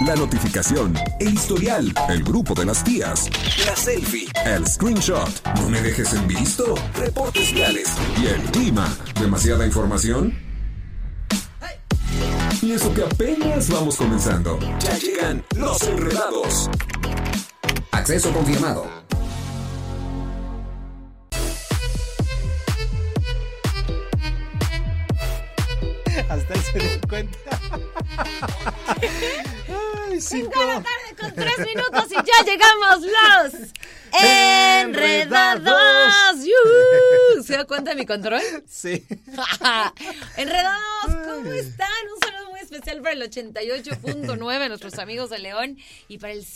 la notificación, el historial, el grupo de las tías, la selfie, el screenshot, no me dejes en visto, reportes viales y el clima. ¿Demasiada información? Y eso que apenas vamos comenzando. Ya llegan los enredados. Acceso confirmado. Hasta él se dio cuenta. Ay, 5 de la tarde con 3 minutos y ya llegamos los enredados. ¿Se da cuenta de mi control? Sí. Enredados, ¿cómo están? Un saludo muy especial para el 88.9, nuestros amigos de León, y para el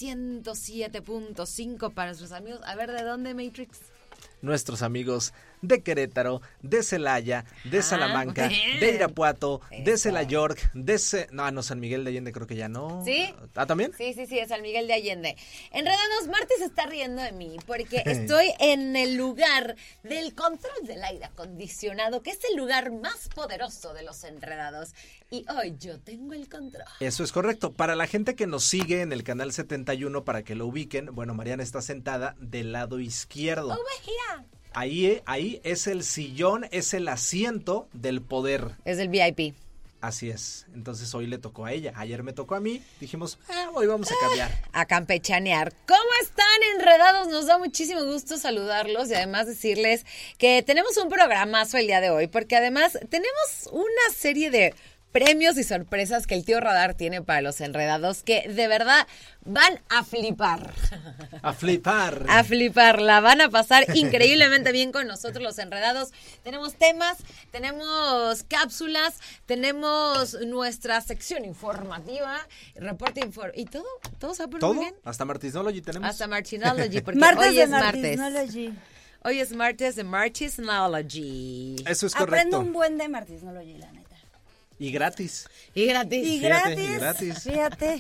107.5 para nuestros amigos. A ver, ¿de dónde, Matrix? Nuestros amigos de Querétaro, de Celaya, de Salamanca, de Irapuato, de Celayork, no, San Miguel de Allende creo que ya no. ¿Sí? ¿Ah, también? Sí, es San Miguel de Allende. Enredados, Marty se está riendo de mí porque estoy en el lugar del control del aire acondicionado, que es el lugar más poderoso de los enredados. Y hoy yo tengo el control. Eso es correcto. Para la gente que nos sigue en el canal 71, para que lo ubiquen, bueno, Mariana está sentada del lado izquierdo. Over here. Ahí es el sillón, es el asiento del poder. Es el VIP. Así es. Entonces hoy le tocó a ella. Ayer me tocó a mí. Dijimos, hoy vamos a cambiar. A campechanear. ¿Cómo están, enredados? Nos da muchísimo gusto saludarlos y además decirles que tenemos un programazo el día de hoy, porque además tenemos una serie de premios y sorpresas que el tío Radar tiene para los enredados que de verdad van a flipar. A flipar. A flipar, la van a pasar increíblemente bien con nosotros los enredados. Tenemos temas, tenemos cápsulas, tenemos nuestra sección informativa, reporte y todo se va a poner muy bien. Hasta Martinology tenemos. Hasta Martinology, porque martes hoy de es martes. Martinology. Hoy es martes de Martinology. Eso es correcto. Aprendo un buen de Martinology, la neta. Y gratis. Y gratis. Y Fíjate, gratis. Fíjate.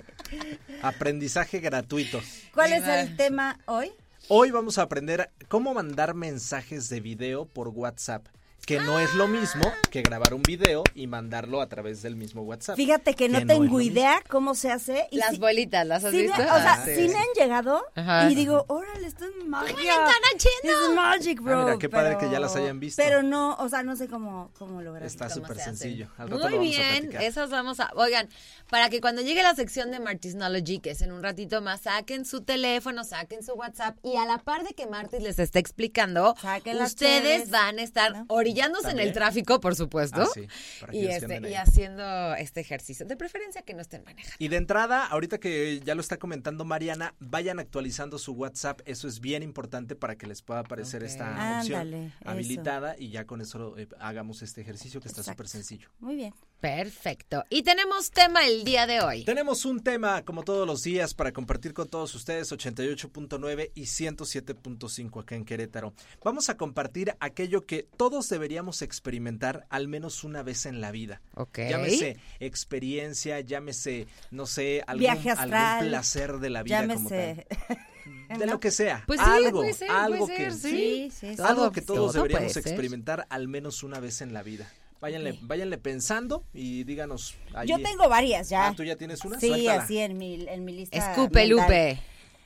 Aprendizaje gratuito. ¿Cuál es el tema hoy? Hoy vamos a aprender cómo mandar mensajes de video por WhatsApp, que no es lo mismo que grabar un video y mandarlo a través del mismo WhatsApp. Fíjate que no tengo idea cómo se hace. Y las bolitas, ¿las has visto? O sea, sí. sí me han llegado. Ajá. Y digo, órale, esto es magia. ¿Cómo le están haciendo? Es magic, bro. Mira, qué padre que ya las hayan visto. Pero no, o sea, no sé cómo lograr. Está ¿Cómo súper se hace? sencillo. Al rato Muy lo vamos a bien, platicar. esas vamos a... Oigan, para que cuando llegue la sección de Martinology, que es en un ratito más, saquen su teléfono, saquen su WhatsApp y a la par de que Martis les está explicando, Saquen las ustedes cheves, van a estar ¿no? orillándose en el tráfico, por supuesto, Sí, para que y, ellos anden ahí. haciendo este ejercicio. De preferencia que no estén manejando. Y de entrada, ahorita que ya lo está comentando Mariana, vayan actualizando su WhatsApp. Eso es bien importante para que les pueda aparecer esta opción Ándale, habilitada y ya con eso hagamos este ejercicio que está Exacto. súper sencillo. Muy bien. Perfecto. Y tenemos tema el día de hoy. Tenemos un tema, como todos los días, para compartir con todos ustedes, 88.9 y 107.5 acá en Querétaro. Vamos a compartir aquello que todos deberíamos experimentar al menos una vez en la vida. Ok. Llámese experiencia, llámese, no sé, Viaje astral, algún placer de la vida como tal. De lo que sea. Pues sí, algo, puede ser, algo puede que ser, sí. algo que Todo todos deberíamos puede ser. experimentar al menos una vez en la vida. Váyanle pensando y díganos. Ahí. Yo tengo varias ya. ¿Tú ya tienes una? Sí, Suéltala. así en mi lista. Escupe, mental. Lupe.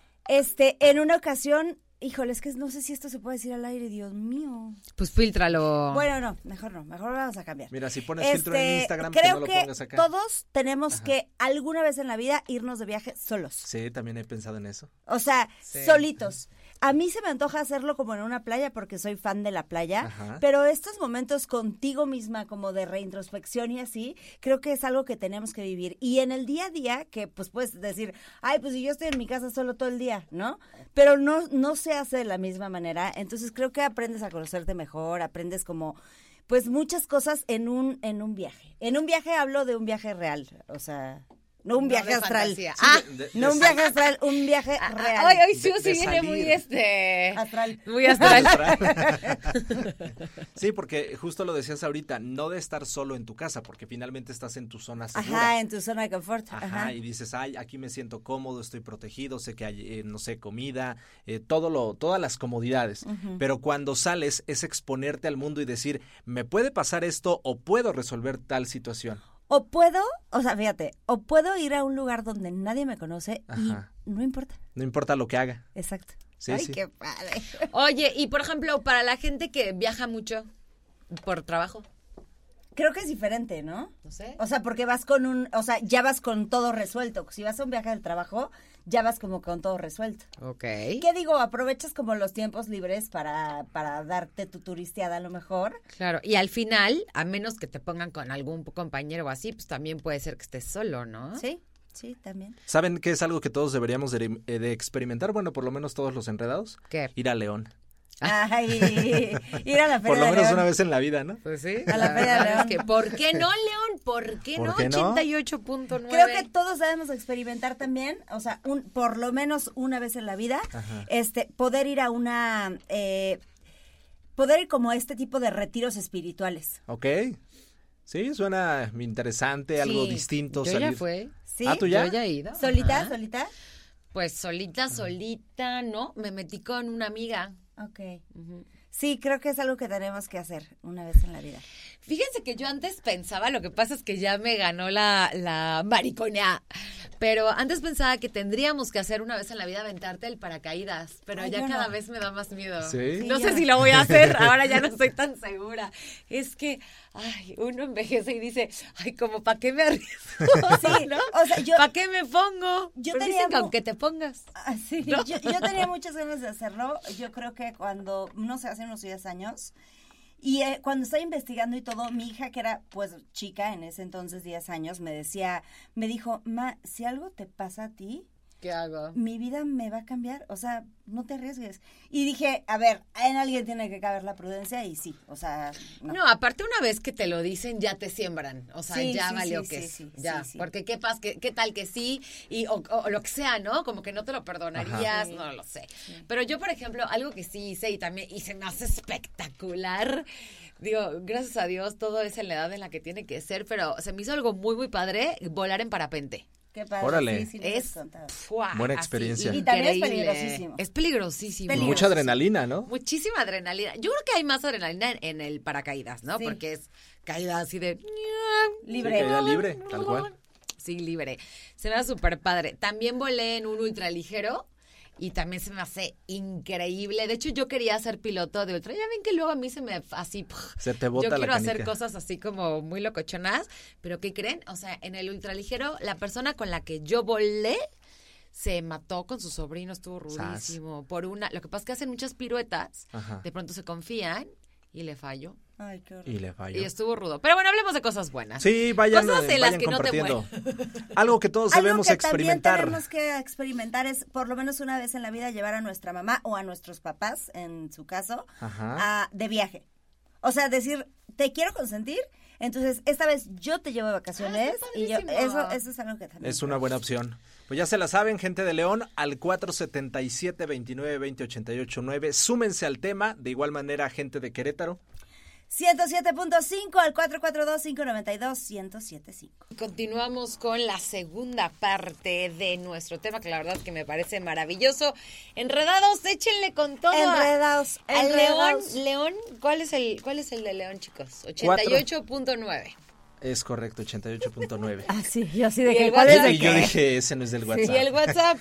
En una ocasión, híjole, es que no sé si esto se puede decir al aire, Dios mío. Pues fíltralo. Bueno, no, mejor vamos a cambiar. Mira, si pones filtro en Instagram, creo no lo que pongas acá. todos tenemos que alguna vez en la vida irnos de viaje solos. Sí, también he pensado en eso. O sea, Sí. solitos. A mí se me antoja hacerlo como en una playa porque soy fan de la playa, Ajá. pero estos momentos contigo misma como de reintrospección y así, creo que es algo que tenemos que vivir. Y en el día a día, que pues puedes decir, ay, pues si yo estoy en mi casa solo todo el día, ¿no? Pero no se hace de la misma manera, entonces creo que aprendes a conocerte mejor, aprendes como pues muchas cosas en un viaje. En un viaje hablo de un viaje real, o sea... No un viaje de astral. fantasía. No un viaje astral, un viaje real. Hoy sí de viene salir. muy Astral. muy astral. Sí, porque justo lo decías ahorita, no de estar solo en tu casa, porque finalmente estás en tu zona segura. Ajá, en tu zona de confort. Ajá, y dices, ay, aquí me siento cómodo, estoy protegido, sé que hay, no sé, comida, todas las comodidades. Pero cuando sales es exponerte al mundo y decir, me puede pasar esto o puedo resolver tal situación. O puedo, o sea, fíjate, o puedo ir a un lugar donde nadie me conoce Ajá. y no importa. No importa lo que haga. Exacto. Sí, Ay, sí. qué padre. Oye, y por ejemplo, para la gente que viaja mucho por trabajo, Creo que es diferente, ¿no? no sé. O sea, porque vas con ya vas con todo resuelto. Si vas a un viaje del trabajo, ya vas como con todo resuelto. Ok. ¿Qué digo? Aprovechas como los tiempos libres para darte tu turisteada a lo mejor. Claro, y al final, a menos que te pongan con algún compañero o así, pues también puede ser que estés solo, ¿no? Sí, sí, también. ¿Saben qué es algo que todos deberíamos de experimentar? Bueno, por lo menos todos los enredados. ¿Qué? Ir a León. Ay, ir a la Feria Por lo de menos León. una vez en la vida, ¿no? Pues sí. A la Feria de León. Es que, ¿por qué no, León? ¿Por qué ¿Por no? qué no? 88.9. Creo que todos debemos experimentar también, o sea, por lo menos una vez en la vida, Ajá. poder ir a poder ir como a este tipo de retiros espirituales. Ok. Sí, suena interesante, algo Sí, distinto. Yo salir. ya fue. ¿Sí? Ah, ¿tú ya? Yo ya he ido. ¿Solita? Ajá. ¿Solita? Pues solita, ¿no? Me metí con una amiga. Ok. Sí, creo que es algo que tenemos que hacer una vez en la vida. Fíjense que yo antes pensaba, lo que pasa es que ya me ganó la mariconea, pero antes pensaba que tendríamos que hacer una vez en la vida aventarte el paracaídas, pero Ay, ya yo cada no. vez me da más miedo. ¿Sí? No Sí, sé yo si no. lo voy a hacer, ahora ya no estoy tan segura. Es que, ay, uno envejece y dice, ay, como ¿para qué me arriesgo? Sí, ¿no? o sea, yo- ¿Para qué me pongo? Yo Pero tenía dicen que mu- aunque te pongas. Ah, sí, ¿No? yo tenía muchas ganas de hacerlo. Yo creo que cuando, no sé, hace unos 10 años, y cuando estaba investigando y todo, mi hija, que era pues chica en ese entonces, 10 años, me dijo, ma, si algo te pasa a ti, ¿Qué hago? mi vida me va a cambiar, o sea, no te arriesgues. Y dije, a ver, en alguien tiene que caber la prudencia y sí, o sea, no. No, aparte una vez que te lo dicen ya te siembran, o sea, Sí, ya sí, valió sí, que sí, es, sí, ya, sí, sí. porque qué tal que sí y o lo que sea, ¿no? Como que no te lo perdonarías, Sí. no lo sé. Pero yo, por ejemplo, algo que sí hice y también se me hace espectacular. Digo, gracias a Dios todo es en la edad en la que tiene que ser, pero se me hizo algo muy muy padre, volar en parapente. Qué padre. Órale. Sí, sí, les Es he contado. ¡fua! Buena así, experiencia. Y también es increíble. peligrosísimo. Es peligrosísimo. Peligroso. Mucha adrenalina, ¿no? Muchísima adrenalina. Yo creo que hay más adrenalina en el paracaídas, ¿no? Sí. Porque es caída así de... Libre. Sí, caída libre, tal cual. Sí, libre. Se me hace súper padre. También volé en un ultraligero y también se me hace increíble. De hecho, yo quería ser piloto de ultra. Ya ven que luego a mí se me así... Se te bota yo la quiero hacer canica. cosas así como muy locochonas, pero ¿qué creen? O sea, en el ultraligero, la persona con la que yo volé se mató con su sobrino, estuvo rudísimo. Lo que pasa es que hacen muchas piruetas, Ajá. de pronto se confían y le falló. Ay, qué horror. Y le falló. Y estuvo rudo. Pero bueno, hablemos de cosas buenas. Sí, vayan, Cosas en las vayan que no te compartiendo. Algo que todos Algo debemos que experimentar. también tenemos que experimentar es, por lo menos una vez en la vida, llevar a nuestra mamá o a nuestros papás, en su caso, Ajá. de viaje. O sea, decir, te quiero consentir, entonces esta vez yo te llevo de vacaciones está y yo, padrísimo. eso es algo que también. Es una buena opción. Pues ya se la saben, gente de León, al 477-29-20-88-9. Súmense al tema. De igual manera, gente de Querétaro. 107.5 al 442-592-1075. Continuamos con la segunda parte de nuestro tema, que la verdad que me parece maravilloso. Enredados, échenle con todo. Enredados, Al enredados. León, ¿cuál es el de León, chicos? 88.9. Es correcto, 88.9. Ah, sí, yo así de Y que, el ¿cuál es WhatsApp. de Y yo qué? dije, ese no es del WhatsApp. Y el WhatsApp.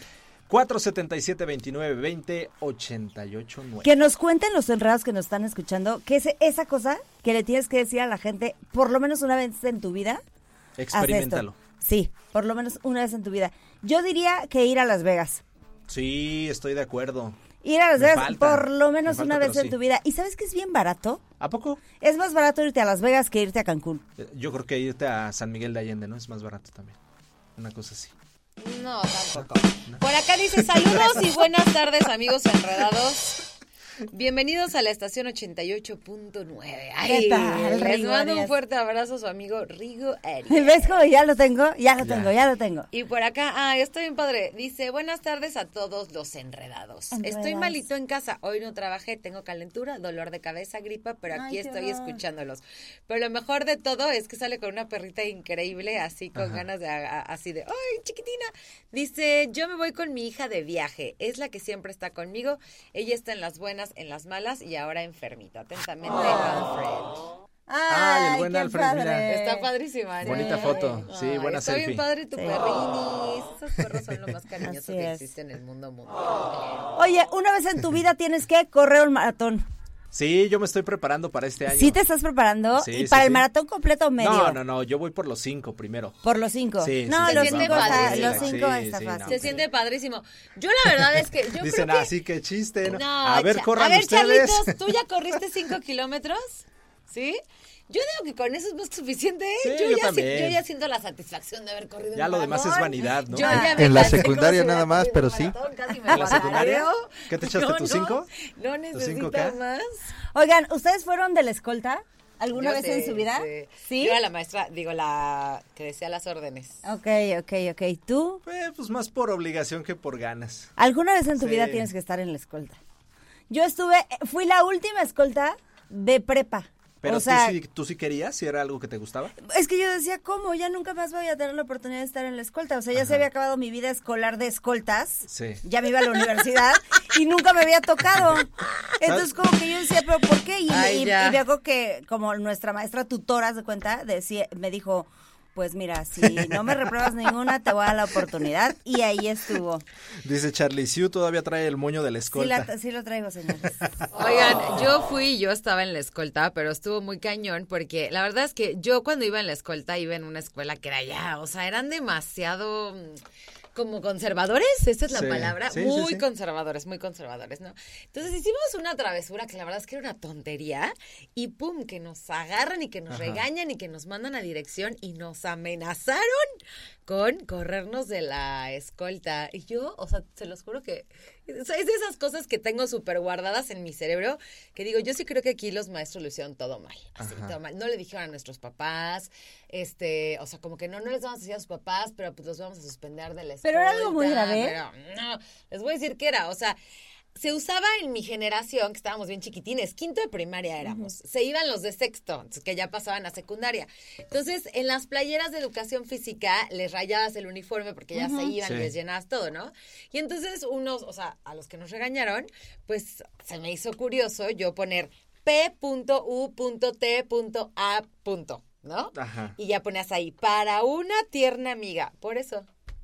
477-29-20-88-9. Que nos cuenten los enredados que nos están escuchando, que es esa cosa que le tienes que decir a la gente, por lo menos una vez en tu vida. haz esto. Experimentalo. Sí, por lo menos una vez en tu vida. Yo diría que ir a Las Vegas. Sí, estoy de acuerdo. Ir a Las Me Vegas falta, por lo menos me falta, una vez pero en sí. tu vida. ¿Y sabes que es bien barato? ¿A poco? Es más barato irte a Las Vegas que irte a Cancún. Yo creo que irte a San Miguel de Allende, ¿no? Es más barato también. Una cosa así. No, tampoco. Por acá dice saludos y buenas tardes, amigos enredados. Bienvenidos a la estación 88.9. Ay, ¿Qué tal, les Rigo mando un Arias? fuerte abrazo a su amigo Rigo Arias. ¿Ves cómo ya lo tengo? Ya lo Ya. tengo, ya lo tengo. Y por acá, estoy bien padre. Dice, buenas tardes a todos los enredados. Estoy Enredados. malito en casa. Hoy no trabajé, tengo calentura, dolor de cabeza, gripa, pero aquí Ay, qué estoy horror. escuchándolos. Pero lo mejor de todo es que sale con una perrita increíble, así con Ajá. ganas de, así de, ¡ay, chiquitina! Dice, yo me voy con mi hija de viaje. Es la que siempre está conmigo. Ella está en las buenas, en las malas y ahora enfermita. Atentamente, Alfred. Ay, el buen qué Alfred, padre. mira. Está padrísima, ¿no? Bonita foto. Sí, Ay, buena está selfie. bien padre tu Sí. perrinis. Esos perros son lo más cariñoso Así que es. existe en el mundo mundial. Oye, una vez en tu vida tienes que correr un maratón. Sí, yo me estoy preparando para este año. ¿Sí te estás preparando? Sí, ¿Y sí, para el sí. maratón completo o medio? No, yo voy por los 5 primero. Por los 5. Sí, no, sí, los sí, 5 sí, está, sí, los sí, 5 sí, está sí, fácil. no. Se siente padrísimo. Yo la verdad es que yo Dicen, creo que... así que chiste, ¿no? No, A ver, corran ustedes. Charlitos, ¿tú ya corriste 5 kilómetros? ¿Sí? Yo digo que con eso es más que suficiente. ¿eh? Sí, yo yo ya también. yo ya siento la satisfacción de haber corrido Ya un lo demás es maratón. vanidad, ¿no? Yo ya me En la cansé secundaria como si nada hubiera más, corrido pero un sí. maratón, casi me ¿En la secundaria? bajareo. ¿Qué te echaste, tus 5? No ¿Tus necesito 5K? más. Oigan, ¿ustedes fueron de la escolta alguna Yo vez sé, en su vida? sí. Yo era la maestra, digo, la que decía las órdenes. Ok. ¿Tú? Pues más por obligación que por ganas. ¿Alguna vez en tu Sí. vida tienes que estar en la escolta? Yo fui la última escolta de prepa. Pero o sea, tú sí querías, si era algo que te gustaba. es que yo decía, ¿cómo? Ya nunca más voy a tener la oportunidad de estar en la escolta. O sea, ya se había acabado mi vida escolar de escoltas. Sí. Ya me iba a la universidad y nunca me había tocado. Entonces, como que yo decía, ¿pero por qué? Ay, Y ya. me acuerdo que, como nuestra maestra tutora, de cuenta, me dijo, pues mira, si no me repruebas ninguna, te voy a dar la oportunidad. Y ahí estuvo. Dice Charlie, Siu todavía trae el moño de la escolta. Sí lo traigo, señores. Oigan, yo estaba en la escolta, pero estuvo muy cañón porque la verdad es que yo cuando iba en la escolta iba en una escuela que era ya, o sea, eran demasiado como conservadores, esa es la Sí, palabra, sí, muy sí. conservadores, ¿no? Entonces hicimos una travesura que la verdad es que era una tontería y pum, que nos agarran y que nos regañan y que nos mandan a dirección y nos amenazaron con corrernos de la escolta. Y yo, o sea, se los juro que o sea, es de esas cosas que tengo súper guardadas en mi cerebro, que digo, yo sí creo que aquí los maestros lo hicieron todo mal, así, todo mal. No le dijeron a nuestros papás, o sea, como que no les vamos a decir a sus papás, pero pues los vamos a suspender de la escolta. Pero era algo muy grave. Pero no, les voy a decir que era, o sea, se usaba en mi generación, que estábamos bien chiquitines, 5º de primaria éramos, se iban los de 6º, que ya pasaban a secundaria. Entonces, en las playeras de educación física les rayabas el uniforme porque ya se iban Sí. y les llenabas todo, ¿no? Y entonces unos, o sea, a los que nos regañaron, pues se me hizo curioso yo poner P.U.T.A. ¿no? Ajá. Y ya ponías ahí, para una tierna amiga, por eso.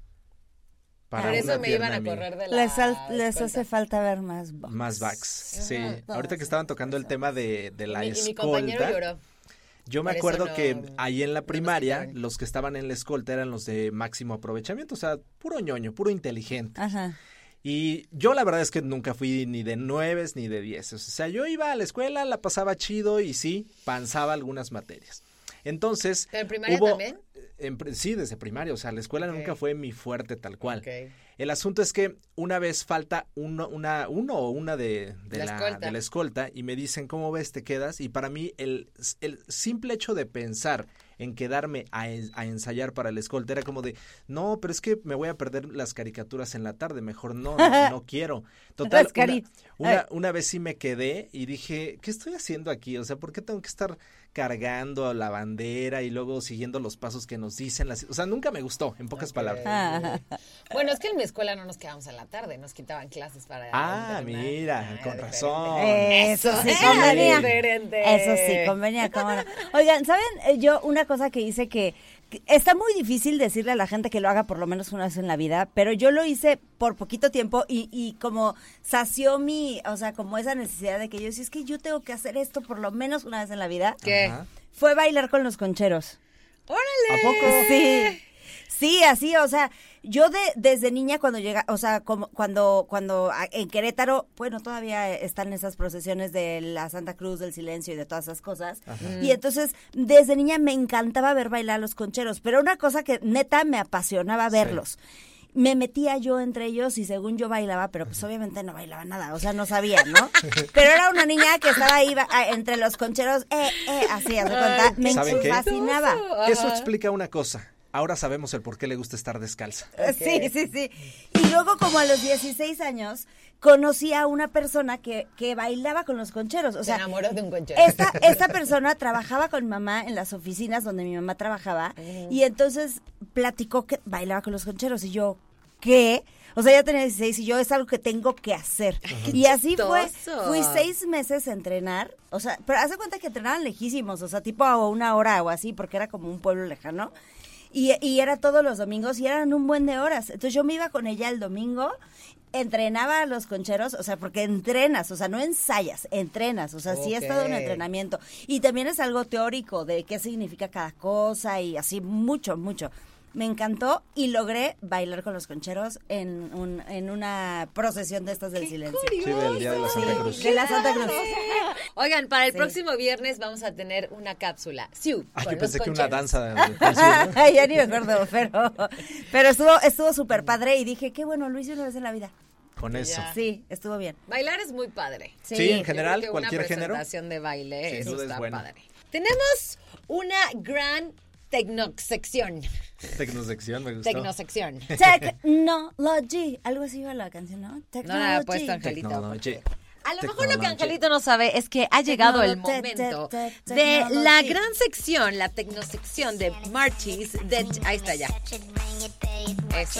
Para Por una eso me tierna iban a amiga. correr de la Les escolta. hace falta ver más box. Más backs, sí. Ajá. Ahorita que estaban tocando el tema de la Y mi compañero escolta, lloró. yo me por eso acuerdo no- que ahí en la nos primaria, quitaron. los que estaban en la escolta eran los de máximo aprovechamiento, o sea, puro ñoño, puro inteligente. Ajá. Y yo la verdad es que nunca fui ni de 9 ni de 10. O sea, yo iba a la escuela, la pasaba chido y sí, panzaba algunas materias. Entonces, ¿Pero en primaria hubo, también? Sí, desde primaria, o sea, la escuela Ok. nunca fue mi fuerte tal cual. Ok. El asunto es que una vez falta uno o una de la escolta y me dicen, ¿cómo ves? ¿Te quedas? Y para mí el simple hecho de pensar en quedarme a ensayar para la escolta era como de, no, pero es que me voy a perder las caricaturas en la tarde, mejor no quiero. Total, Las cari- una vez sí me quedé y dije, ¿qué estoy haciendo aquí? O sea, ¿por qué tengo que estar cargando la bandera y luego siguiendo los pasos que nos dicen? O sea, nunca me gustó, en pocas palabras. Bueno, es que en mi escuela no nos quedábamos en la tarde, nos quitaban clases para... Ah, terminar. mira, Era con diferente. razón. Eso sí Era convenía. diferente. Eso sí convenía, cómo no. Oigan, ¿saben? Yo una cosa que hice que está muy difícil decirle a la gente que lo haga por lo menos una vez en la vida, pero yo lo hice por poquito tiempo y como sació o sea, como esa necesidad de que yo decía, es que yo tengo que hacer esto por lo menos una vez en la vida, ¿Qué? Ajá. fue bailar con los concheros. ¡Órale! ¿A poco? Sí. Sí, así, o sea, yo desde niña cuando llega, o sea, como cuando en Querétaro, bueno, todavía están esas procesiones de la Santa Cruz del Silencio y de todas esas cosas. Y entonces, desde niña me encantaba ver bailar a los concheros, pero una cosa que neta me apasionaba verlos. Me metía yo entre ellos y según yo bailaba, pero pues obviamente no bailaba nada, o sea, no sabía, ¿no? Pero era una niña que estaba ahí entre los concheros, así, haz de cuenta, me ¿Saben qué? fascinaba. Eso explica una cosa. Ahora sabemos el por qué le gusta estar descalza. Sí. Y luego como a los 16 años conocí a una persona que bailaba con los concheros. O Se sea, enamoró de un conchero. esta persona trabajaba con mi mamá en las oficinas donde mi mamá trabajaba y entonces platicó que bailaba con los concheros y yo, qué. O sea, ya tenía 16 y yo es algo que tengo que hacer. Y así fue. Chistoso. Fui 6 meses a entrenar. O sea, pero haz de cuenta que entrenaban lejísimos. O sea, tipo a 1 hora o así, porque era como un pueblo lejano. Y era todos los domingos y eran un buen de horas. Entonces yo me iba con ella el domingo, entrenaba a los concheros, o sea, porque entrenas, o sea, no ensayas, entrenas, o sea, sí es todo un entrenamiento. Y también es algo teórico de qué significa cada cosa y así, mucho, mucho. Me encantó y logré bailar con los concheros en una procesión de estas del silencio. Sí, del Día de la Santa Cruz. De la Santa Cruz. Oigan, para el Sí. próximo viernes vamos a tener una cápsula. Siu, Ay, con yo los pensé que una concheros. danza. Ay, ya ni me acuerdo, pero estuvo súper padre y dije, qué bueno, lo hice una vez en la vida. Con eso. Ya. Sí, estuvo bien. Bailar es muy padre. Sí, en Yo general, creo que cualquier una género. presentación de baile, Sin eso duda es está bueno. padre. Tenemos una gran tecnosección. Tecnosección, me gustó. Tecnosección. Technology, algo así iba la canción, ¿no? No Technology. la ha puesto Angelito. Technology. A lo mejor lo que Technology. Angelito no sabe es que ha llegado el momento de la Technology. gran sección, la tecnosección de Marchis. Ahí está ya. Eso.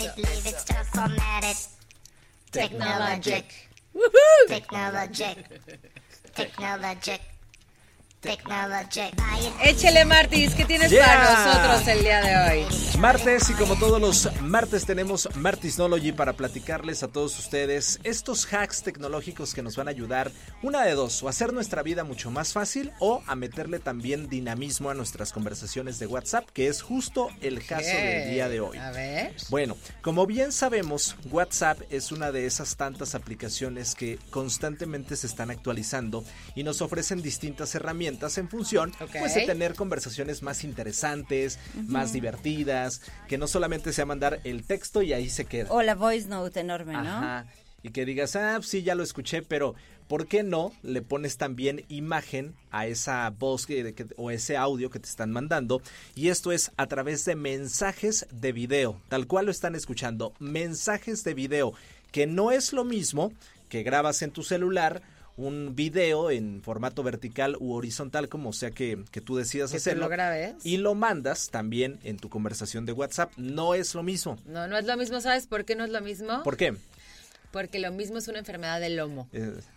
Technologic. Woohoo. Technologic. Technologic. Technologic. Échele, Martis, ¿qué tienes Yeah. para nosotros el día de hoy? Martes, y como todos los martes tenemos Martisnology para platicarles a todos ustedes estos hacks tecnológicos que nos van a ayudar, una de dos, o a hacer nuestra vida mucho más fácil o a meterle también dinamismo a nuestras conversaciones de WhatsApp, que es justo el caso del día de hoy. A ver. Bueno, como bien sabemos, WhatsApp es una de esas tantas aplicaciones que constantemente se están actualizando y nos ofrecen distintas herramientas en función pues, de tener conversaciones más interesantes, más divertidas, que no solamente sea mandar el texto y ahí se queda. O la voice note enorme, ¿no? Ajá. Y que digas, sí, ya lo escuché, pero ¿por qué no le pones también imagen a esa voz o ese audio que te están mandando? Y esto es a través de mensajes de video, tal cual lo están escuchando, mensajes de video, que no es lo mismo que grabas en tu celular un video en formato vertical u horizontal, como sea que tú decidas Que hacerlo. tú lo grabes. Y lo mandas también en tu conversación de WhatsApp. No es lo mismo. No, no es lo mismo, ¿sabes por qué no es lo mismo? ¿Por qué? Porque lo mismo es una enfermedad del lomo.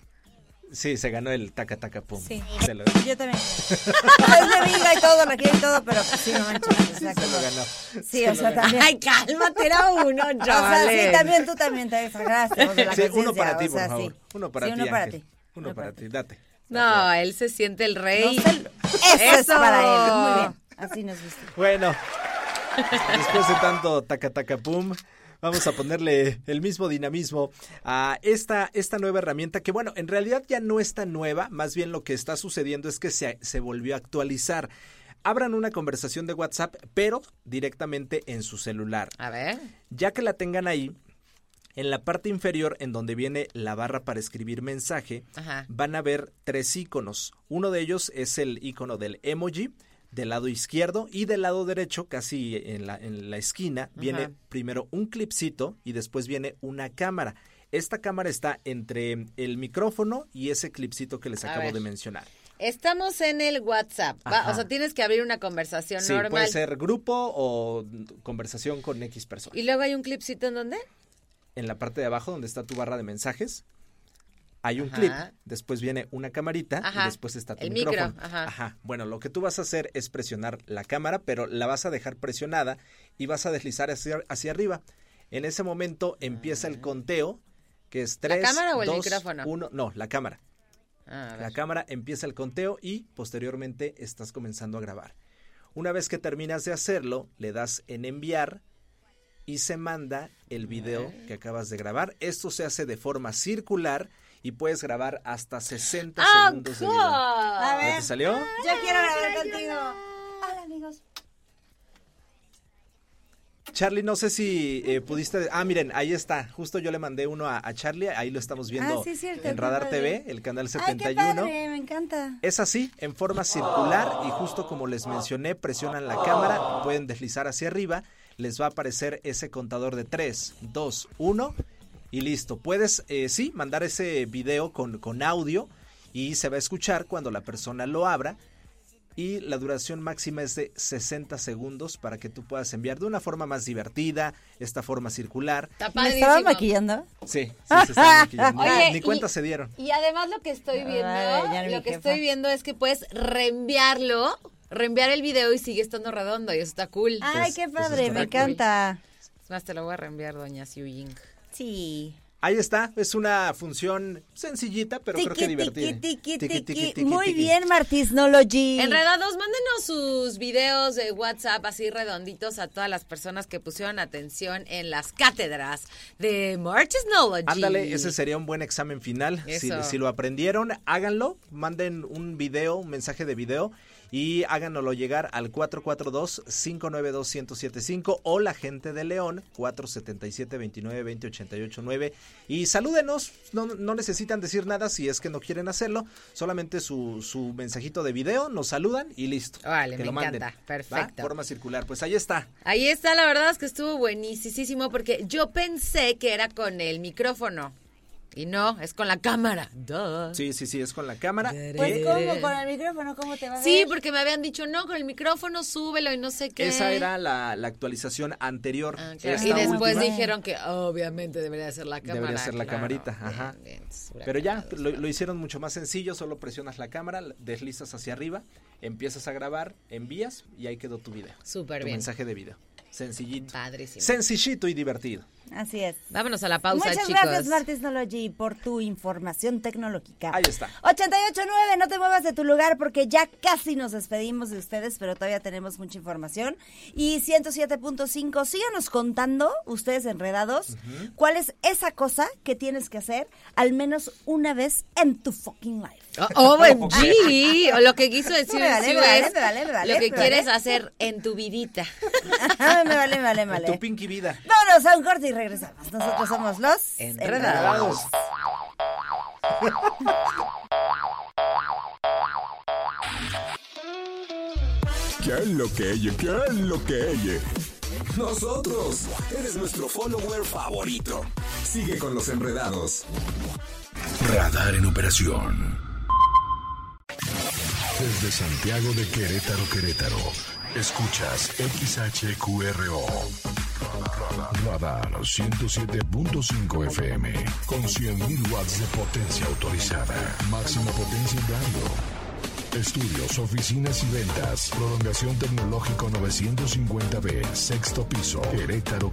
Sí, se ganó el taca taca pum. Sí. Se lo, Yo también. Es mi amiga y todo, la quiero y todo, pero pues sí, no manches. O sea, se lo como- ganó. Sí, o sea, también. Ay, cálmate, era uno, O sea, chavales. sí, también tú también te exageraste. vos de la Sí, uno conciencia, para ti, o sea, por favor. sí. Uno para Sí, ti, uno para Ángel. ti. Uno para ti, date. No, él se siente el rey. No sé, eso es para él. Muy bien. Así nos gusta. Bueno, después de tanto taca taca pum, vamos a ponerle el mismo dinamismo a esta nueva herramienta que, bueno, en realidad ya no es tan nueva, más bien lo que está sucediendo es que se volvió a actualizar. Abran una conversación de WhatsApp, pero directamente en su celular. A ver. Ya que la tengan ahí, en la parte inferior, en donde viene la barra para escribir mensaje, Ajá. van a ver 3 iconos. Uno de ellos es el icono del emoji, del lado izquierdo, y del lado derecho, casi en la esquina, viene primero un clipcito y después viene una cámara. Esta cámara está entre el micrófono y ese clipcito que les A acabo ver. de mencionar. Estamos en el WhatsApp. ¿Va? Ajá. O sea, tienes que abrir una conversación Sí, normal. puede ser grupo o conversación con X personas. Y luego hay un clipcito en donde. En la parte de abajo, donde está tu barra de mensajes, hay un Ajá. clip, después viene una camarita Ajá. y después está tu El micrófono. micro, ajá. Bueno, lo que tú vas a hacer es presionar la cámara, pero la vas a dejar presionada y vas a deslizar hacia arriba. En ese momento empieza el conteo, que es 3, cámara o el 2, micrófono? 1. No, la cámara. Ah, a ver. La cámara empieza el conteo y posteriormente estás comenzando a grabar. Una vez que terminas de hacerlo, le das en enviar y se manda el video que acabas de grabar. Esto se hace de forma circular y puedes grabar hasta 60 segundos de video. A ¿Ya ver. te salió? Yo quiero grabar contigo. Hola, amigos. Charlie, no sé si pudiste... miren, ahí está. Justo yo le mandé uno a Charlie. Ahí lo estamos viendo Sí, cierto, en qué Radar padre. TV, el canal Ay, qué 71. padre, me encanta. Es así, en forma circular y justo como les mencioné, presionan la cámara, pueden deslizar hacia arriba, les va a aparecer ese contador de 3, 2, 1 y listo. Puedes, mandar ese video con audio y se va a escuchar cuando la persona lo abra y la duración máxima es de 60 segundos para que tú puedas enviar de una forma más divertida, esta forma circular. Está ¿Me padrísimo. estaba maquillando? Sí, se está maquillando. Oye, Ni cuenta se dieron. Y además lo que estoy viendo, Ay, ya no, mi lo que jefa. estoy viendo es que puedes reenviar el video y sigue estando redondo y eso está cool. Ay, qué padre, está me cool. encanta. Es más, te lo voy a reenviar, doña Xiu Ying. Sí. Ahí está, es una función sencillita, pero creo que divertida. Muy bien, Martisnology. Enredados, mándenos sus videos de WhatsApp así redonditos a todas las personas que pusieron atención en las cátedras de Martisnology. Ándale, ese sería un buen examen final. Eso. Si lo aprendieron, háganlo, manden un video, un mensaje de video y háganoslo llegar al 442-592-1075 o la gente de León, 477-2920-889 y salúdenos, no necesitan decir nada si es que no quieren hacerlo, solamente su mensajito de video, nos saludan y listo. Vale, que me lo manden. encanta, ¿Va? perfecto. Forma circular, pues ahí está. Ahí está, la verdad es que estuvo buenísimo porque yo pensé que era con el micrófono y no, es con la cámara. Duh. Sí, es con la cámara. Pues, ¿cómo? Con el micrófono, ¿cómo te va a ver? Sí, porque me habían dicho, no, con el micrófono súbelo y no sé qué. Esa era la actualización anterior. Ah, claro. Esta Y después última dijeron que obviamente debería ser la cámara. debería ser la claro. camarita, Bien, ajá. bien, Pero ya, huracanado. lo hicieron mucho más sencillo, solo presionas la cámara, deslizas hacia arriba, empiezas a grabar, envías y ahí quedó tu video. Súper Tu bien. mensaje de video. Sencillito. Padrísimo. Sencillito y divertido. Así es. Vámonos a la pausa, Muchas chicos. gracias, Martisnology, por tu información tecnológica. Ahí está. 88.9, no te muevas de tu lugar porque ya casi nos despedimos de ustedes, pero todavía tenemos mucha información. Y 107.5, síganos contando, ustedes enredados, cuál es esa cosa que tienes que hacer al menos una vez en tu fucking life. OMG, o lo que quiso decir Me vale, Siu me vale, es me vale, me vale, lo que me quieres vale. hacer en tu vidita. me vale. Tu pinky vida. Vámonos a un corte y regresamos. Nosotros somos los Enredados. ¿Qué es lo que ella? ¿Qué es lo que ella? Nosotros. Eres nuestro follower favorito. Sigue con los enredados. Radar en operación. Desde Santiago de Querétaro, escuchas XHQRO. Radar 107.5 FM con 100.000 watts de potencia autorizada. Máxima potencia en radio. Estudios, oficinas y ventas. Prolongación tecnológico 950B, sexto piso. Querétaro.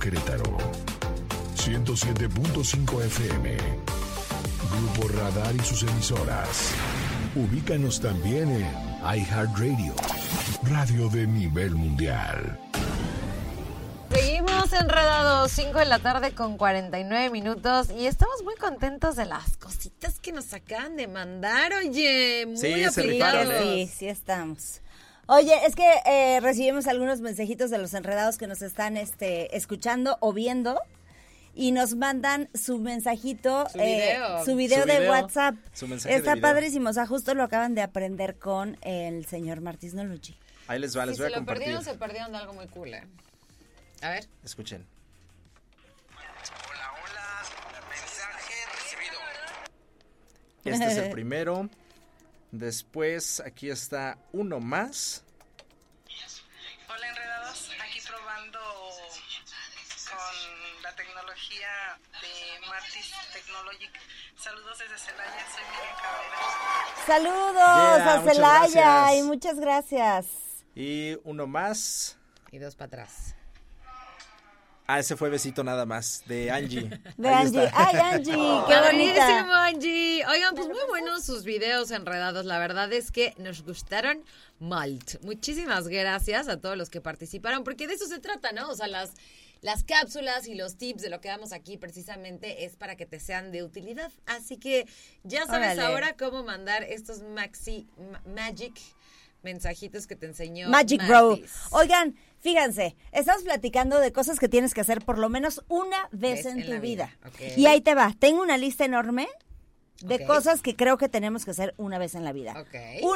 107.5 FM. Grupo Radar y sus emisoras. Ubícanos también en iHeartRadio, radio de nivel mundial. Seguimos enredados, 5 de la tarde con 49 minutos y estamos muy contentos de las cositas que nos acaban de mandar, oye, muy Sí, se aplicados. rifaron, Sí, estamos. Oye, es que recibimos algunos mensajitos de los enredados que nos están escuchando o viendo y nos mandan su mensajito, Su video. su video Su de video, WhatsApp. su mensaje Está de video. padrísimo, o sea, justo lo acaban de aprender con el señor Martisnology. Ahí les va, les Si voy se a lo compartir. perdieron, se perdieron de algo muy cool, ¿eh? A ver. Escuchen. Hola, mensaje recibido. Este es el primero. Después, aquí está uno más. Hola enredados, aquí probando con la tecnología de Martis Technologic. Saludos desde Celaya, soy Miriam Cabrera. Saludos Yeah, a muchas Celaya gracias. y muchas gracias. Y uno más. Y dos para atrás. Ah, ese fue besito nada más, de Angie. De Ahí Angie. está. Ay, Angie, qué Padrísimo, bonita. Angie. Oigan, pues muy buenos sus videos enredados. La verdad es que nos gustaron malt. Muchísimas gracias a todos los que participaron, porque de eso se trata, ¿no? O sea, las cápsulas y los tips de lo que damos aquí precisamente es para que te sean de utilidad. Así que ya sabes Órale. ahora cómo mandar estos magic mensajitos que te enseñó Magic Bro. Martis. Oigan, fíjense, estamos platicando de cosas que tienes que hacer por lo menos una vez en tu la vida. Ok. Y ahí te va. Tengo una lista enorme de Ok. cosas que creo que tenemos que hacer una vez en la vida. Ok. 1,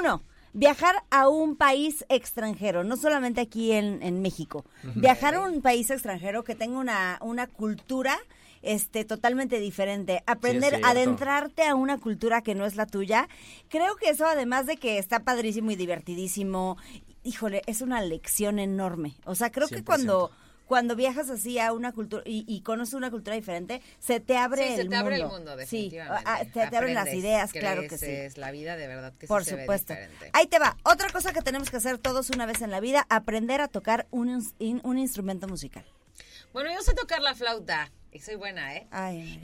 viajar a un país extranjero, no solamente aquí en México, viajar a un país extranjero que tenga una cultura totalmente diferente, aprender, cierto. adentrarte a una cultura que no es la tuya, creo que eso además de que está padrísimo y divertidísimo, híjole, es una lección enorme, o sea, creo que 100%. cuando viajas así a una cultura y conoces una cultura diferente, se te abre Sí, el se mundo. te abre el mundo, definitivamente. Sí, te abren las Aprendes, ideas, claro que sí. creces, la vida de verdad que Por sí se ve supuesto. diferente. Ahí te va. Otra cosa que tenemos que hacer todos una vez en la vida, aprender a tocar un instrumento musical. Bueno, yo sé tocar la flauta y soy buena, ¿eh? Ay,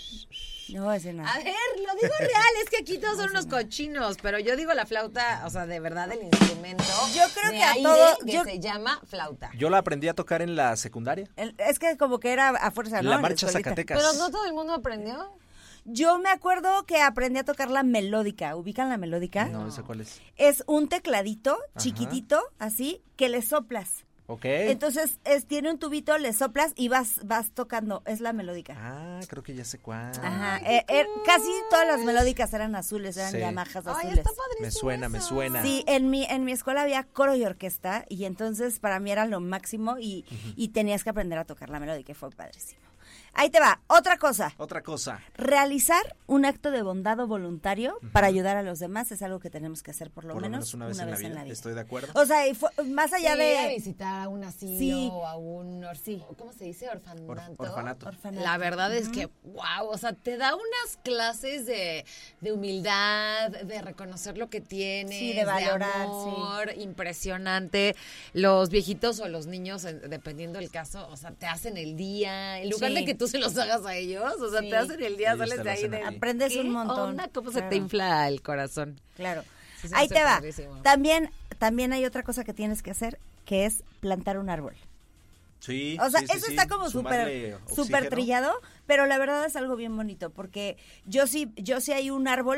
no voy a decir nada. A ver, lo digo real, es que aquí todos son unos cochinos, pero yo digo la flauta, o sea, de verdad el instrumento. Yo creo de que a aire todo- que yo- se llama flauta. Yo la aprendí a tocar en la secundaria. Es que como que era a fuerza, ¿no? La En marcha escuelita. Zacatecas. Pero no todo el mundo aprendió. Yo me acuerdo que aprendí a tocar la melódica. ¿Ubican la melódica? No, ¿esa cuál es? Es un tecladito Ajá. chiquitito, así, que le soplas. Ok. Entonces, tiene un tubito, le soplas y vas tocando. Es la melódica. Ah, creo que ya sé cuál. Ajá. Casi todas las melódicas eran azules, eran Sí. Yamahas Ay, azules. está padrísimo. Me suena, me eso. suena. Sí, en mi escuela había coro y orquesta y entonces para mí era lo máximo y tenías que aprender a tocar la melódica y fue padrísimo. Ahí te va, otra cosa. Otra cosa. Realizar un acto de bondad o voluntario para ayudar a los demás es algo que tenemos que hacer por lo menos una vez en la vida. Estoy de acuerdo. O sea, más allá Sí, ir a de... visitar a un asilo Sí. o a un ¿cómo se dice? Orfanato. Orfanato. La verdad es que, wow, o sea, te da unas clases de humildad, de reconocer lo que tienes, Sí, de valorar, amor, impresionante. Los viejitos o los niños, dependiendo del caso, o sea, te hacen el día, en lugar Sí. de que tú se los hagas a ellos, o sea, Sí. te hacen el día, Ellos sales te de lo ahí hacen de... a ti. Aprendes ¿Qué un montón. onda? ¿Cómo se te Claro. infla el corazón? Claro. Sí, se me Ahí hace te va. padrísimo. También hay otra cosa que tienes que hacer, que es plantar un árbol. Sí. O sea, sí, sí, eso sí. está como Sumarle súper oxígeno. trillado, pero la verdad es algo bien bonito, porque yo sí hay un árbol,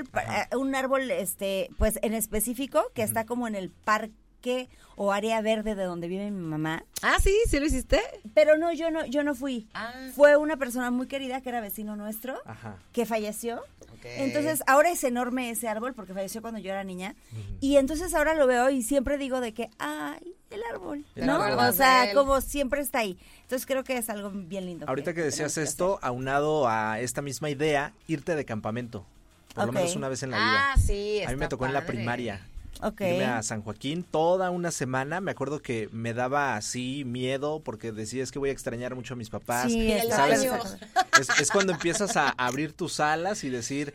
pues en específico, que está como en el parque o área verde de donde vive mi mamá. Ah, sí, ¿sí lo hiciste? Pero no, yo no fui. Ah. Fue una persona muy querida que era vecino nuestro, Ajá. que falleció. Ok. Entonces, ahora es enorme ese árbol porque falleció cuando yo era niña. Y entonces ahora lo veo y siempre digo de que, ay, el árbol, El ¿no? árbol. O sea, De él. como siempre está ahí. Entonces, creo que es algo bien lindo. Ahorita que decías tenemos que esto, aunado a esta misma idea, irte de campamento. Por lo Ok. menos una vez en la vida. Ah, sí, A mí me está tocó en la padre. primaria. hacer. Ok. Irme a San Joaquín toda una semana. Me acuerdo que me daba así miedo porque decía es que voy a extrañar mucho a mis papás. Sí, el está ¿Sabes? baño. Es cuando empiezas a abrir tus alas y decir,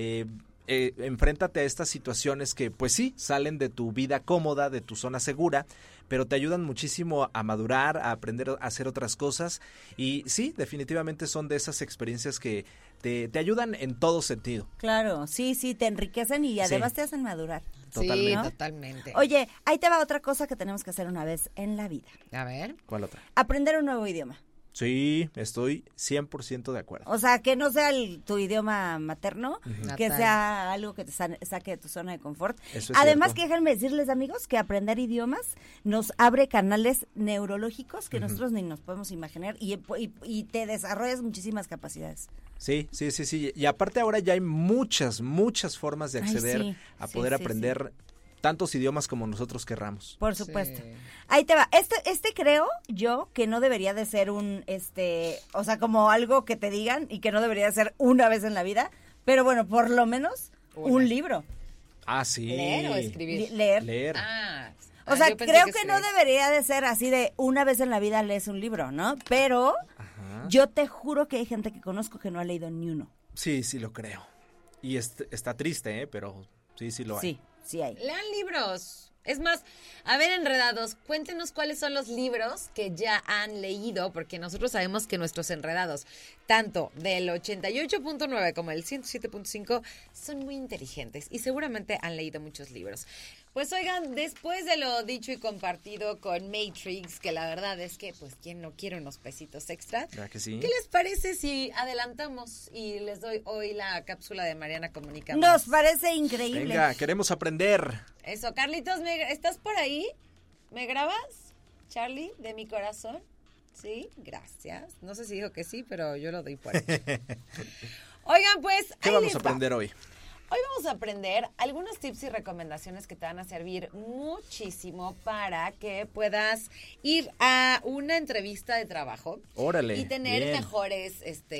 enfréntate a estas situaciones que pues sí, salen de tu vida cómoda, de tu zona segura, pero te ayudan muchísimo a madurar, a aprender a hacer otras cosas y sí, definitivamente son de esas experiencias que te ayudan en todo sentido. Claro, sí, te enriquecen y además Sí. te hacen madurar. Totalmente. Sí, ¿no? totalmente. Oye, ahí te va otra cosa que tenemos que hacer una vez en la vida. A ver. ¿Cuál otra? Aprender un nuevo idioma. Sí, estoy 100% de acuerdo. O sea, que no sea tu idioma materno, que Natal. sea algo que te saque de tu zona de confort. Eso es Además, cierto. que déjenme decirles, amigos, que aprender idiomas nos abre canales neurológicos que nosotros ni nos podemos imaginar y te desarrollas muchísimas capacidades. Sí. Y aparte ahora ya hay muchas formas de Ay, acceder sí, a sí, poder sí, aprender tantos idiomas como nosotros querramos. Por supuesto. Sí. Ahí te va. Este creo yo que no debería de ser o sea, como algo que te digan y que no debería de ser una vez en la vida, pero bueno, por lo menos Una. un libro. Ah, sí. ¿Leer o escribir? Leer. Leer. Ah. O sea, yo pensé creo que no escribir. debería de ser así de una vez en la vida lees un libro, ¿no? Pero Ajá. yo te juro que hay gente que conozco que no ha leído ni uno. Sí, lo creo. Y está triste, pero sí lo hay. Sí hay. Lean libros. Es más, a ver, enredados, cuéntenos cuáles son los libros que ya han leído, porque nosotros sabemos que nuestros enredados, tanto del 88.9 como del 107.5, son muy inteligentes y seguramente han leído muchos libros. Pues oigan, después de lo dicho y compartido con Matrix, que la verdad es que, pues, ¿quién no quiere unos pesitos extra? ¿Verdad que sí? ¿Qué les parece si adelantamos y les doy hoy la cápsula de Mariana Comunica Nos Más? parece increíble. Venga, queremos aprender. Eso, Carlitos, ¿estás por ahí? ¿Me grabas, Charlie, de mi corazón? Sí, gracias. No sé si dijo que sí, pero yo lo doy por hecho. Oigan, pues, ¿Qué ahí vamos les a va. aprender hoy? Hoy vamos a aprender algunos tips y recomendaciones que te van a servir muchísimo para que puedas ir a una entrevista de trabajo. Órale, y tener bien. mejores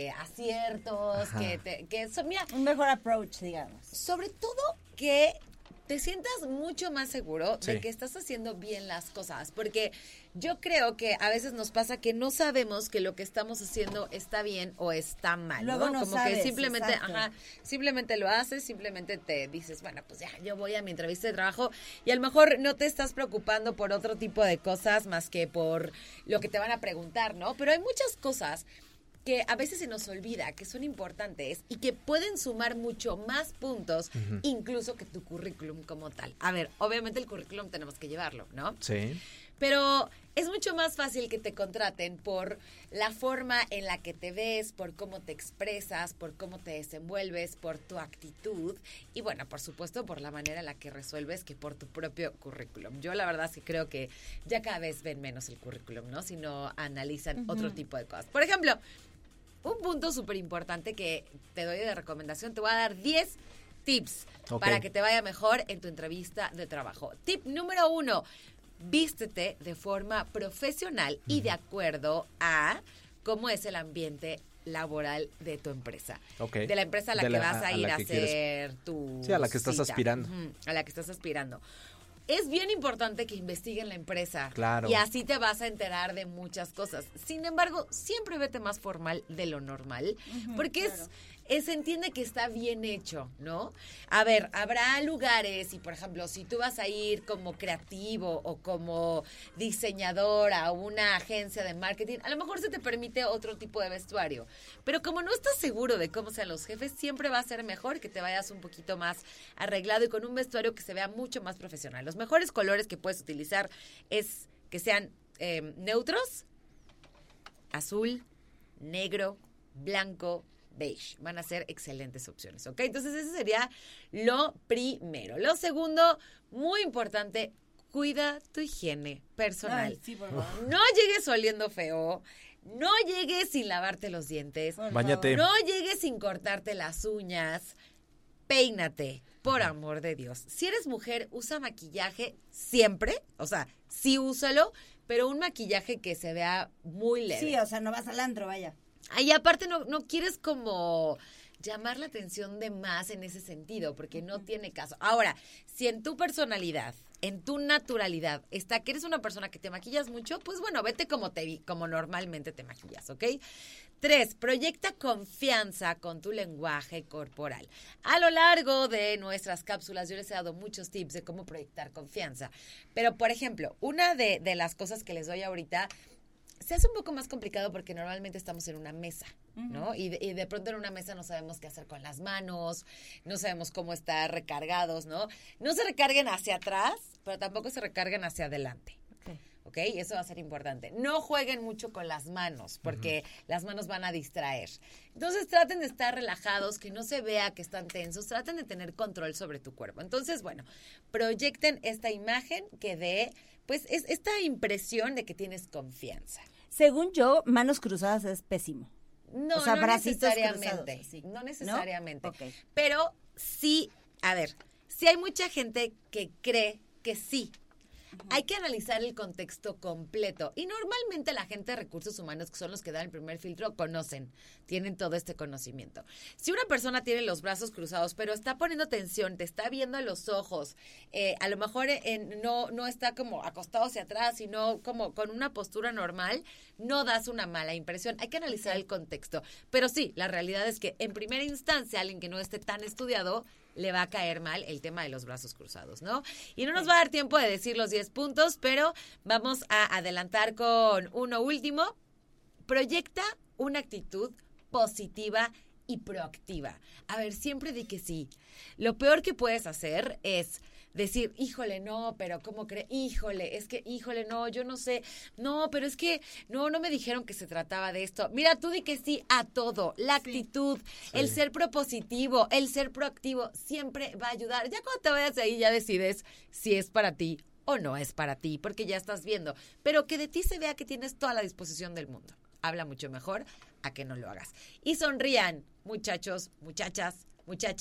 aciertos, Ajá. mira, Un mejor approach, digamos. sobre todo que te sientas mucho más seguro Sí. de que estás haciendo bien las cosas, porque yo creo que a veces nos pasa que no sabemos que lo que estamos haciendo está bien o está mal, Luego no Como sabes, que simplemente, exacto. simplemente lo haces, simplemente te dices, bueno, pues ya, yo voy a mi entrevista de trabajo y a lo mejor no te estás preocupando por otro tipo de cosas más que por lo que te van a preguntar, ¿no? Pero hay muchas cosas que a veces se nos olvida que son importantes y que pueden sumar mucho más puntos, incluso que tu currículum como tal. A ver, obviamente el currículum tenemos que llevarlo, ¿no? Sí. Pero es mucho más fácil que te contraten por la forma en la que te ves, por cómo te expresas, por cómo te desenvuelves, por tu actitud y bueno, por supuesto, por la manera en la que resuelves que por tu propio currículum. Yo la verdad es que creo que ya cada vez ven menos el currículum, ¿no? Sino analizan otro tipo de cosas. Por ejemplo, un punto súper importante que te doy de recomendación, te voy a dar 10 tips Ok. para que te vaya mejor en tu entrevista de trabajo. Tip número 1, vístete de forma profesional y de acuerdo a cómo es el ambiente laboral de tu empresa. Ok. De la empresa a la De que la- vas a a ir la a que quieres. hacer tu Sí, a la que estás cita. aspirando. Ujú, a la que estás aspirando. Es bien importante que investiguen la empresa. Claro. Y así te vas a enterar de muchas cosas. Sin embargo, siempre vete más formal de lo normal, porque se entiende que está bien hecho, ¿no? A ver, habrá lugares y, por ejemplo, si tú vas a ir como creativo o como diseñador a una agencia de marketing, a lo mejor se te permite otro tipo de vestuario. Pero como no estás seguro de cómo sean los jefes, siempre va a ser mejor que te vayas un poquito más arreglado y con un vestuario que se vea mucho más profesional. Los mejores colores que puedes utilizar es que sean neutros, azul, negro, blanco, beige. Van a ser excelentes opciones, ¿ok? Entonces, ese sería lo primero. Lo segundo, muy importante, cuida tu higiene personal. Ay, sí, por favor. No llegues oliendo feo, no llegues sin lavarte los dientes, Báñate. no llegues sin cortarte las uñas, peínate, por amor de Dios. Si eres mujer, usa maquillaje siempre, o sea, sí úsalo, pero un maquillaje que se vea muy leve. Sí, o sea, no vas al antro, vaya. Y aparte no quieres como llamar la atención de más en ese sentido, porque no tiene caso. Ahora, si en tu personalidad, en tu naturalidad, está que eres una persona que te maquillas mucho, pues bueno, vete como normalmente te maquillas, ¿ok? 3, proyecta confianza con tu lenguaje corporal. A lo largo de nuestras cápsulas yo les he dado muchos tips de cómo proyectar confianza. Pero, por ejemplo, una de las cosas que les doy ahorita se hace un poco más complicado porque normalmente estamos en una mesa, ¿no? Y de pronto en una mesa no sabemos qué hacer con las manos, no sabemos cómo estar recargados, ¿no? No se recarguen hacia atrás, pero tampoco se recarguen hacia adelante. ¿Ok? Eso va a ser importante. No jueguen mucho con las manos, porque las manos van a distraer. Entonces, traten de estar relajados, que no se vea que están tensos, traten de tener control sobre tu cuerpo. Entonces, bueno, proyecten esta imagen que dé, pues, es esta impresión de que tienes confianza. Según yo, manos cruzadas es pésimo. No, O sea, no bracitos necesariamente. cruzados, así. No necesariamente. ¿No? Ok. Pero sí, a ver, sí hay mucha gente que cree que sí. Hay que analizar el contexto completo. Y normalmente la gente de recursos humanos, que son los que dan el primer filtro, tienen todo este conocimiento. Si una persona tiene los brazos cruzados, pero está poniendo tensión, te está viendo a los ojos, a lo mejor no está como acostado hacia atrás, sino como con una postura normal, no das una mala impresión. Hay que analizar el contexto. Pero sí, la realidad es que en primera instancia, alguien que no esté tan estudiado, le va a caer mal el tema de los brazos cruzados, ¿no? Y no nos va a dar tiempo de decir los 10 puntos, pero vamos a adelantar con uno último. Proyecta una actitud positiva y proactiva. A ver, siempre di que sí. Lo peor que puedes hacer es decir, híjole, no, pero ¿cómo cree? Híjole, es que, híjole, no, yo no sé. No, pero es que, no me dijeron que se trataba de esto. Mira, tú di que sí a todo. La actitud, el ser propositivo, el ser proactivo, siempre va a ayudar. Ya cuando te vayas ahí ya decides si es para ti o no es para ti, porque ya estás viendo. Pero que de ti se vea que tienes toda la disposición del mundo. Habla mucho mejor a que no lo hagas. Y sonrían, muchachos, muchachas, muchaches,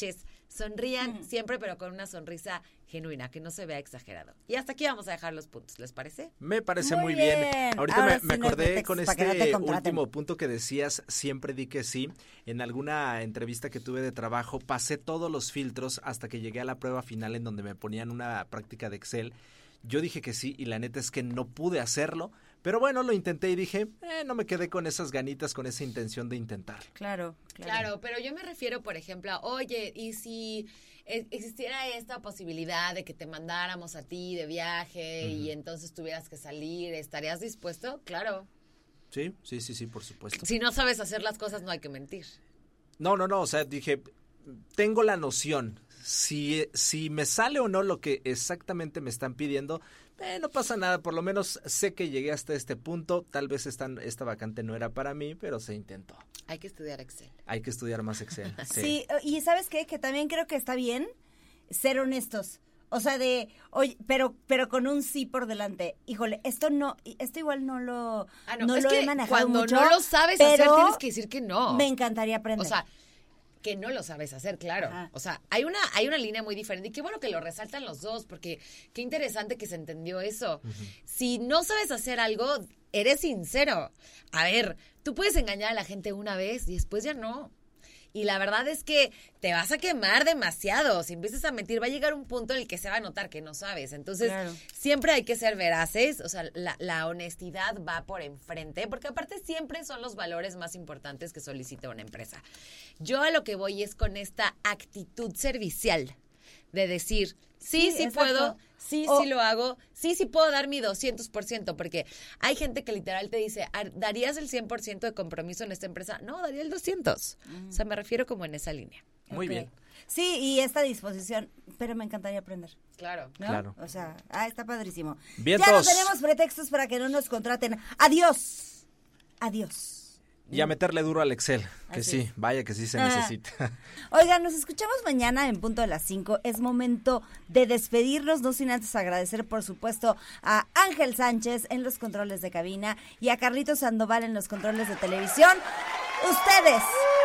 Sonrían siempre, pero con una sonrisa genuina, que no se vea exagerado. Y hasta aquí vamos a dejar los puntos, ¿les parece? Me parece Muy muy bien. bien. Ahorita Ahora me sí no hay acordé pretextos con para que no te este contraten. último punto que decías, siempre di que sí. En alguna entrevista que tuve de trabajo, pasé todos los filtros hasta que llegué a la prueba final en donde me ponían una práctica de Excel. Yo dije que sí y la neta es que no pude hacerlo, pero bueno, lo intenté y dije, no me quedé con esas ganitas, con esa intención de intentar. Claro. Claro, pero yo me refiero, por ejemplo, a, oye, ¿y si existiera esta posibilidad de que te mandáramos a ti de viaje y entonces tuvieras que salir, ¿estarías dispuesto? Claro. Sí, por supuesto. Si no sabes hacer las cosas, no hay que mentir. No, o sea, dije, tengo la noción, si me sale o no lo que exactamente me están pidiendo, no pasa nada, por lo menos sé que llegué hasta este punto, tal vez esta vacante no era para mí, pero se intentó. Hay que estudiar Excel. Hay que estudiar más Excel. Sí, y ¿sabes qué? Que también creo que está bien ser honestos. O sea, oye, pero con un sí por delante. Híjole, esto igual no lo es lo que he manejado cuando mucho. no lo sabes pero hacer, tienes que decir que no. Me encantaría aprender. O sea, que no lo sabes hacer, claro. Ajá. O sea, hay una línea muy diferente. Y qué bueno que lo resaltan los dos, porque qué interesante que se entendió eso. Si no sabes hacer algo, eres sincero. A ver, tú puedes engañar a la gente una vez y después ya no. Y la verdad es que te vas a quemar demasiado. Si empiezas a mentir, va a llegar un punto en el que se va a notar que no sabes. Entonces, Claro. siempre hay que ser veraces. O sea, la honestidad va por enfrente, porque aparte siempre son los valores más importantes que solicita una empresa. Yo a lo que voy es con esta actitud servicial de decir, sí exacto. puedo, sí O- lo hago, sí puedo dar mi 200%, porque hay gente que literal te dice, ¿darías el 100% de compromiso en esta empresa? No, daría el 200%. O sea, me refiero como en esa línea. Muy Ok. bien. Sí, y esta disposición, pero me encantaría aprender. Claro. ¿No? Claro. O sea, está padrísimo. Vientos. Ya no tenemos pretextos para que no nos contraten. Adiós. Adiós. Y a meterle duro al Excel, que Así sí, vaya que sí se Ah. necesita. Oigan, nos escuchamos mañana en punto de las 5. Es momento de despedirnos, no sin antes agradecer, por supuesto, a Ángel Sánchez en los controles de cabina y a Carlitos Sandoval en los controles de televisión. Ustedes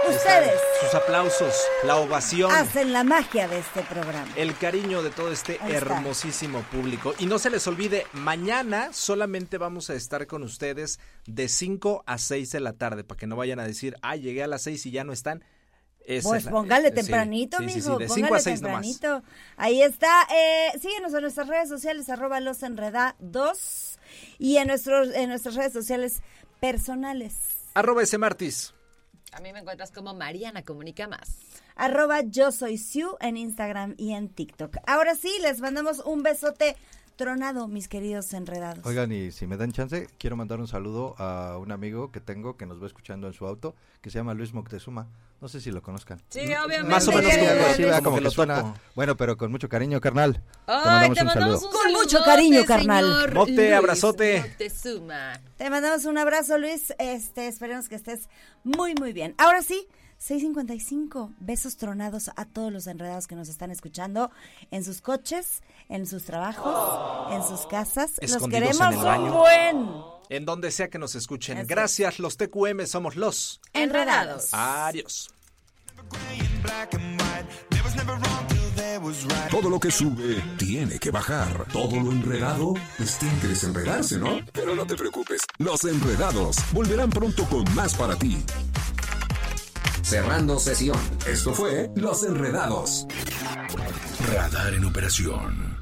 Sus aplausos, la ovación, hacen la magia de este programa. el cariño de todo este Ahí está. hermosísimo público. Y no se les olvide, mañana solamente vamos a estar con ustedes de 5 a 6 de la tarde, para que no vayan a decir, llegué a las 6 y ya no están. Esa Pues es la- póngale sí, tempranito, sí, mijo, sí, de 5 póngale a 6 nomás. tempranito. Ahí está. Síguenos en nuestras redes sociales, @losenredados, y en nuestras redes sociales personales. @smartis. A mí me encuentras como Mariana Comunica Más. @yo soy Siu en Instagram y en TikTok. Ahora sí, les mandamos un besote tronado, mis queridos enredados. Oigan, y si me dan chance, quiero mandar un saludo a un amigo que tengo que nos va escuchando en su auto, que se llama Luis Moctezuma. No sé si lo conozcan. Sí, obviamente. Más o menos Bien, como bien, que, Sí, ¿verdad? como Como que que lo suena. topo. Bueno, pero con mucho cariño, carnal. Ay, te mandamos un Con saludote, mucho cariño, carnal. señor Mote, Luis abrazote. Moctezuma. Te mandamos un abrazo, Luis. Esperemos que estés muy, muy bien. Ahora sí, 6:55. Besos tronados a todos los enredados que nos están escuchando en sus coches, en sus trabajos, en sus casas. Los Escondidos queremos en el baño. un buen. En donde sea que nos escuchen. Eso. Gracias, los TQM somos los. Enredados. Adiós. Todo lo que sube tiene que bajar. Todo lo enredado, pues tiene que desenredarse, ¿no? Pero no te preocupes, los enredados volverán pronto con más para ti. Cerrando sesión. Esto fue Los Enredados. Radar en operación.